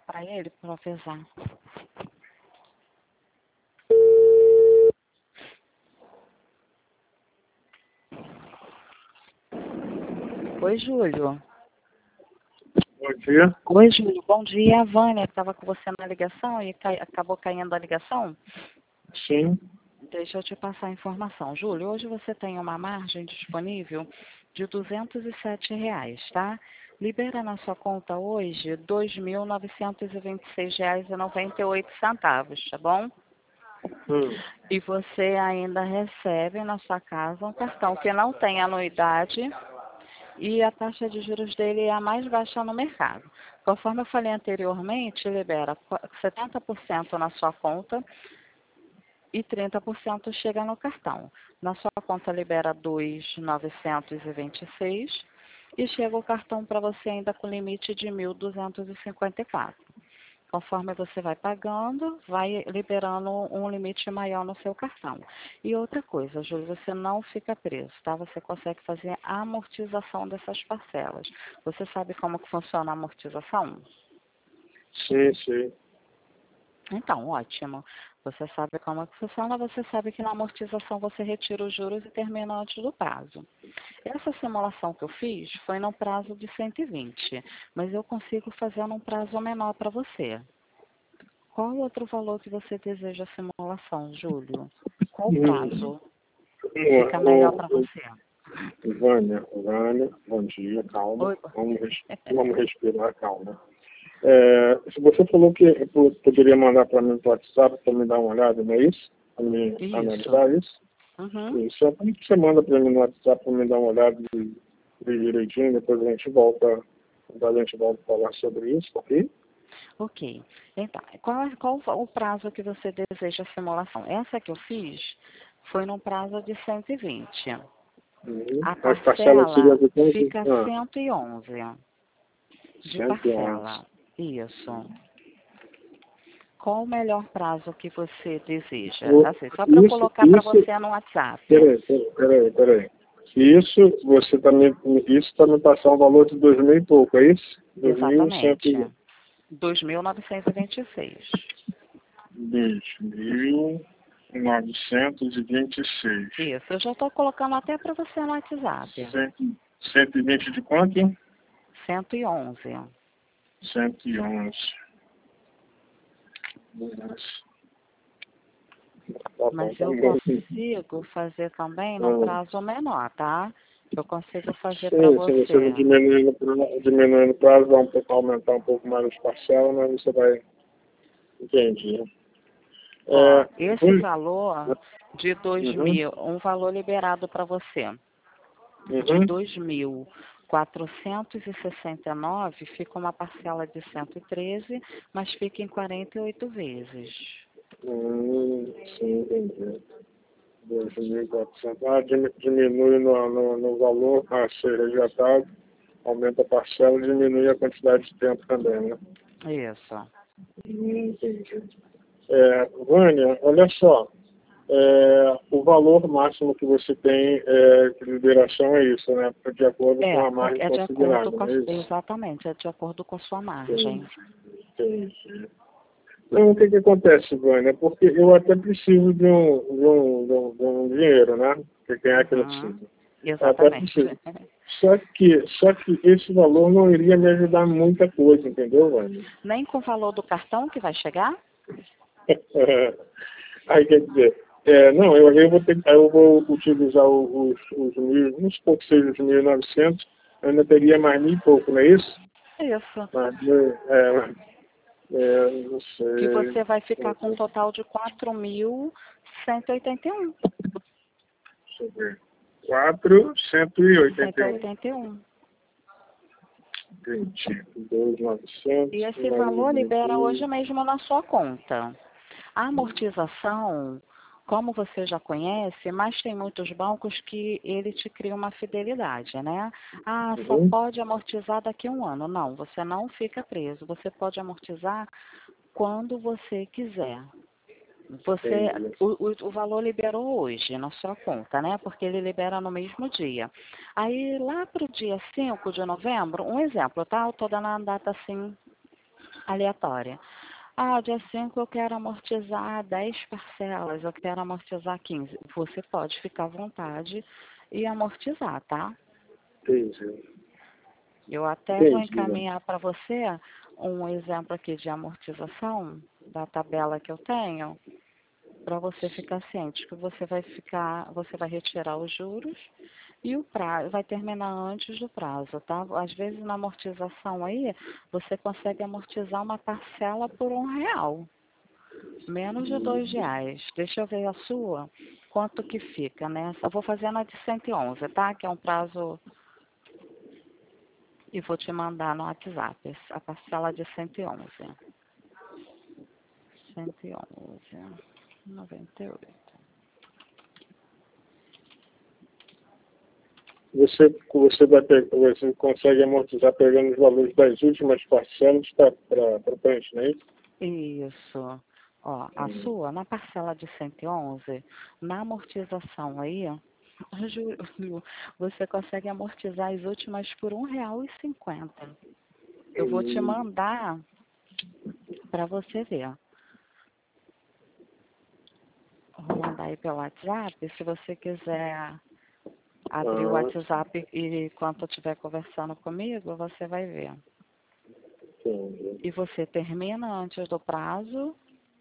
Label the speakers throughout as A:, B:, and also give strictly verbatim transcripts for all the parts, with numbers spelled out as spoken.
A: para ele para avisar. Oi, Júlio.
B: Bom dia.
A: Oi, Júlio. Bom dia. A Vânia estava com você na ligação e cai, acabou caindo a ligação?
B: Sim.
A: Deixa eu te passar a informação. Júlio, hoje você tem uma margem disponível de duzentos e sete reais, tá? Libera na sua conta hoje dois mil novecentos e vinte e seis reais e noventa e oito centavos, tá bom?
B: Hum.
A: E você ainda recebe na sua casa um cartão que não tem anuidade e a taxa de juros dele é a mais baixa no mercado. Conforme eu falei anteriormente, libera setenta por cento na sua conta e trinta por cento chega no cartão. Na sua conta libera dois mil novecentos e vinte e seis e chega o cartão para você ainda com limite de mil duzentos e cinquenta e quatro. Conforme você vai pagando, vai liberando um limite maior no seu cartão. E outra coisa, Júlio, você não fica preso, tá? Você consegue fazer a amortização dessas parcelas. Você sabe como que funciona a amortização?
B: Sim, sim.
A: Então, ótimo. Você sabe como que funciona, você sabe que na amortização você retira os juros e termina antes do prazo. Essa simulação que eu fiz foi no prazo de cento e vinte, mas eu consigo fazer num prazo menor para você. Qual outro valor que você deseja a simulação, Júlio? Qual prazo fica melhor para você?
B: Vânia, Vânia, bom dia, calma.
A: Oi.
B: Vamos, res- vamos respirar, calma. É, se você falou que eu poderia mandar para mim no WhatsApp para me dar uma olhada, não é isso? Para me
A: Isso.
B: analisar isso?
A: Uhum.
B: Isso. Então, como que você manda para mim no WhatsApp para me dar uma olhada e ver direitinho, depois a gente volta, depois a gente volta a falar sobre isso, ok?
A: Ok. Então, qual, qual o prazo que você deseja a simulação? Essa que eu fiz foi num prazo de cento e vinte.
B: Uhum.
A: A
B: As parcelas seriam
A: parcela
B: de quanto?
A: fica
B: Ah,
A: cento e onze de
B: cento e onze.
A: parcela. Isso. Qual o melhor prazo que você deseja?
B: O-
A: Assim, só para eu
B: Isso,
A: colocar para
B: isso,
A: você no WhatsApp.
B: peraí, peraí, peraí, peraí. Isso, você também, isso está me passando um valor de dois mil e pouco, é isso? Dois mil cento
A: Exatamente.
B: e
A: dois mil novecentos e vinte e seis.
B: dois mil novecentos e vinte e seis.
A: Isso, eu já estou colocando até para você no WhatsApp.
B: Cento e vinte de quanto?
A: cento e onze.
B: Cento e onze. Nossa. Tá bom,
A: Mas
B: tá
A: eu
B: bom.
A: consigo fazer também num
B: Ah,
A: prazo menor, tá? Eu consigo fazer para
B: sim, se você
A: você.
B: diminuindo, diminuindo o prazo, vai um pouco, aumentar um pouco mais as parcelas, mas você vai. Entendi.
A: Ó,
B: É,
A: esse
B: dois-
A: valor de dois
B: uhum,
A: mil, um valor liberado para você, de
B: uhum.
A: dois mil quatrocentos e sessenta e nove fica uma parcela de cento e treze, mas fica em quarenta e oito vezes.
B: Hum, sim, entendi. dois mil e quatrocentos. Ah, dimi- diminui no, no, no valor a ser resgatado, aumenta a parcela e diminui a quantidade de tempo também, né?
A: Isso.
B: Hum, entendi. É, Vânia, olha só, é, o valor máximo que você tem é, de liberação é isso, né? De acordo
A: É,
B: com a margem
A: é de acordo
B: consignada,
A: com
B: não
A: a,
B: é isso?
A: exatamente, é de acordo com a sua margem.
B: Entendi. Entendi. Não, o que que acontece, Vânia? Porque eu até preciso de um, de um, de um, de um dinheiro, né? Porque quem é que não
A: Uhum.
B: precisa? Eu até
A: Exatamente.
B: preciso. Só que, só que esse valor não iria me ajudar em muita coisa, entendeu, Vânia?
A: Nem com o valor do cartão que vai chegar?
B: Aí quer dizer, é, não, eu, eu, vou ter, eu vou utilizar os, os mil, vamos supor que seja os mil e novecentos, eu ainda teria mais mil e pouco, não é isso?
A: Isso.
B: Mas, é, é, não
A: Que
B: sei.
A: você vai ficar com um total de quatro mil cento e oitenta e um.
B: Deixa eu ver. quatrocentos e oitenta
A: cento e
B: e um.
A: oitenta e um.
B: Entendi. dois mil e novecentos.
A: E esse valor libera hoje mesmo na sua conta. A amortização, como você já conhece, mas tem muitos bancos que ele te cria uma fidelidade, né? Ah, só
B: Uhum.
A: pode amortizar daqui a um ano. Não, você não fica preso. Você pode amortizar quando você quiser. Você,
B: Entendi.
A: o, o, o valor liberou hoje na sua conta, né? Porque ele libera no mesmo dia. Aí lá para o dia cinco de novembro, um exemplo, tá? Eu estou dando a data assim aleatória. Ah, dia cinco eu quero amortizar dez parcelas, eu quero amortizar quinze. Você pode ficar à vontade e amortizar, tá?
B: Entendi.
A: Eu até vou
B: Entendi, né?
A: encaminhar para você um exemplo aqui de amortização da tabela que eu tenho, para você ficar ciente que você vai ficar, você vai retirar os juros e o prazo vai terminar antes do prazo, tá? Às vezes na amortização aí, você consegue amortizar uma parcela por um real, menos de dois reais. Deixa eu ver a sua, quanto que fica, né? Eu vou fazer na de cento e onze, tá? Que é um prazo, e vou te mandar no WhatsApp, a parcela de cento e onze. cento e onze, noventa e oito.
B: Você, você, vai pe- você consegue amortizar pegando os valores das últimas parcelas para frente, não é isso?
A: Isso. Ó, a
B: Hum.
A: sua, na parcela de cento e onze, na amortização aí, ó, juro, você consegue amortizar as últimas por um real e cinquenta. Eu vou te
B: Hum.
A: mandar para você ver. Vou mandar aí pelo WhatsApp, se você quiser abrir o
B: Ah,
A: WhatsApp e enquanto eu estiver conversando comigo, você vai ver.
B: entendi.
A: E você termina antes do prazo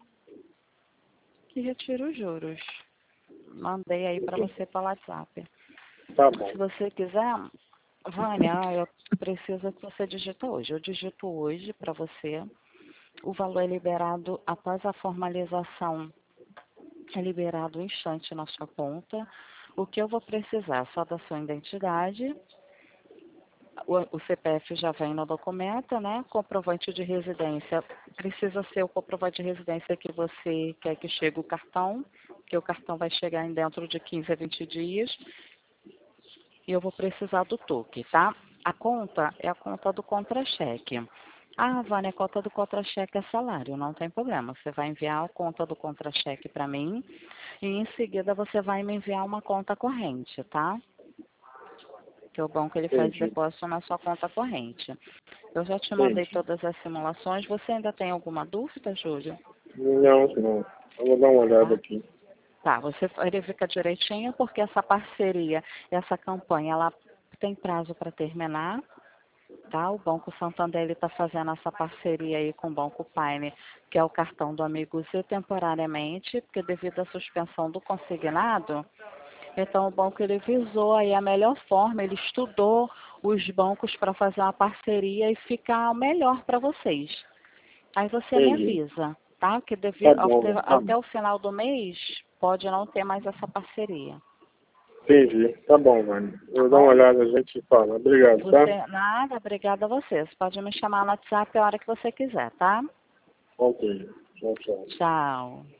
A: e retira os juros. Mandei aí para você pelo WhatsApp.
B: Tá bom.
A: Se você quiser, Vânia, eu preciso que você digite hoje. Eu digito hoje para você. O valor é liberado após a formalização, é liberado um instante na sua conta. O que eu vou precisar? Só da sua identidade. O, o C P F já vem no documento, né? Comprovante de residência. Precisa ser o comprovante de residência que você quer que chegue o cartão, que o cartão vai chegar em dentro de quinze a vinte dias. E eu vou precisar do toque, tá? A conta é a conta do contra-cheque. Ah, Vânia, a conta do contra-cheque é salário, não tem problema. Você vai enviar a conta do contra-cheque para mim e em seguida você vai me enviar uma conta corrente, tá? Que o banco ele faz
B: Entendi.
A: depósito na sua conta corrente. Eu já te mandei
B: Entendi.
A: todas as simulações. Você ainda tem alguma dúvida, Júlio?
B: Não, não. Eu vou dar uma olhada
A: Tá?
B: aqui.
A: Tá, você verifica direitinho porque essa parceria, essa campanha, ela tem prazo para terminar. Tá? O Banco Santander está fazendo essa parceria aí com o Banco Paine, que é o cartão do Amigo Z, temporariamente, porque devido à suspensão do consignado, então o banco ele visou aí a melhor forma, ele estudou os bancos para fazer uma parceria e ficar melhor para vocês. Aí você me
B: Entendi.
A: avisa, tá? Que
B: Tá
A: devido,
B: bom,
A: até,
B: tá bom.
A: até o final do mês pode não ter mais essa parceria,
B: Entendi. Tá bom, mano. Eu
A: tá
B: vou dar uma
A: bom?
B: olhada, a gente se fala. Obrigado, tá?
A: Você, nada, obrigada a você. Você pode me chamar no WhatsApp a hora que você quiser, tá?
B: Ok. Tchau, tchau.
A: Tchau.